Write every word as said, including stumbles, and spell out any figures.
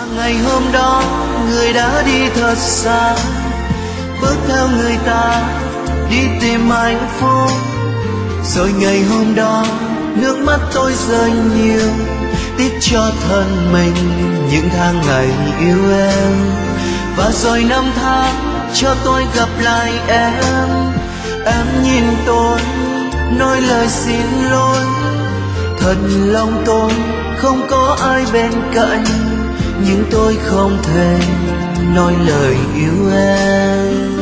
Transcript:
Và ngày hôm đó người đã đi thật xa, bước theo người ta đi tìm hạnh phúc. Rồi ngày hôm đó nước mắt tôi rơi nhiều, tiếc cho thân mình những tháng ngày yêu em. Và rồi năm tháng cho tôi gặp lại em, em nhìn tôi nói lời xin lỗi. Thật lòng tôi không có ai bên cạnh, nhưng tôi không thể nói lời yêu em.